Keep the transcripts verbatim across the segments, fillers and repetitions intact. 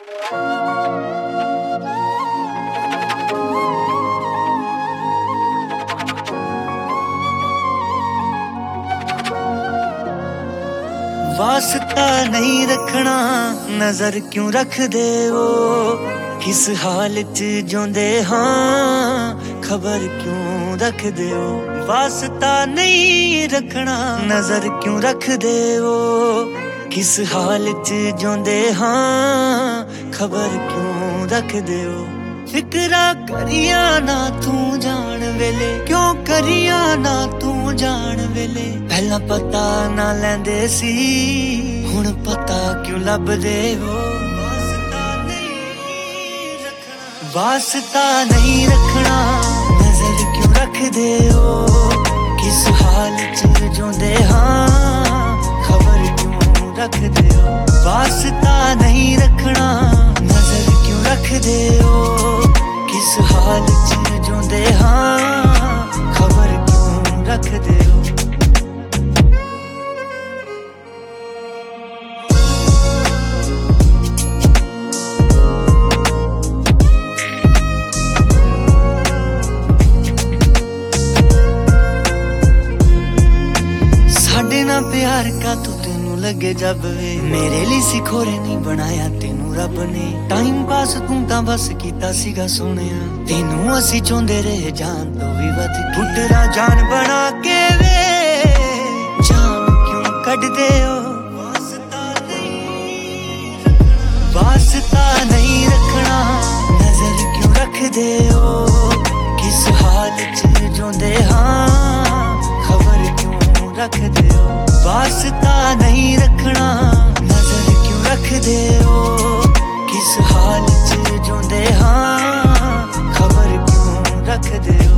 वास्ता नहीं रखना नजर क्यों रख दे वो किस हाल च जोंदे हाँ खबर क्यों रख दे वो वास्ता नहीं रखना नजर क्यों रख दे वो किस हाल च जोंदे हाँ खबर क्यों रख दे वो फिकरा करिया ना तू जान वेले क्यों करिया ना तू जान वेले पहला पता ना लैंदे सी हुण पता क्यों लभदे हो वास्ता नहीं रखना नजर क्यों रख दे हो किस हाल च जोंदे हाँ खबर क्यों रख दे हो वास्ता नहीं रखना नजर क्यों रख दे हो किस हाल च जोंदे हाँ खबर क्यों रख दे हो साडे ना प्यार का तू तेनू लगे जब वे मेरे लिए सिखोरे नहीं बनाया तेनू रब ने टाइम पास तू तां बस कीता सीगा सोहणिया तेनू असी चाहुंदे रहे जान तो भी वध पुटरा जान बना के वे जान क्यों कढ दे हो वास्ता नहीं रखना नजर क्यों रख दे हो किस हाल च जोंदे हाँ खबर क्यों रख दे हो वास्ता नहीं रखना नजर क्यों रख दे हो किस हाल च जोंदे हाँ खबर क्यों रख दे हो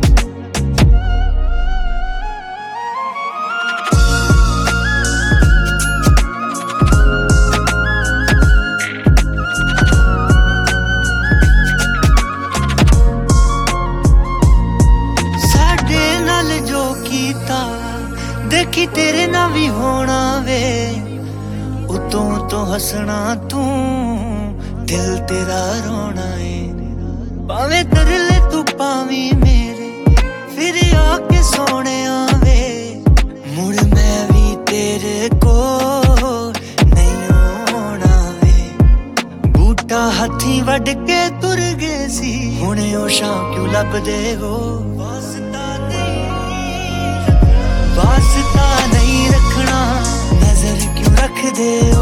साडे नाल जो कीता देखी तेरे ना भी होना वे उतों तो हसना तू दिल तेरा रोना है पावे तरले तू पावी मेरे फिर आके सोने आवे मुड़ मैं भी तेरे को नहीं होना वे बूटा हथी वड के तुर गए सी हुणे ओ शां क्यों लभदे हो वास्ता नहीं रखना नजर क्यों रख दे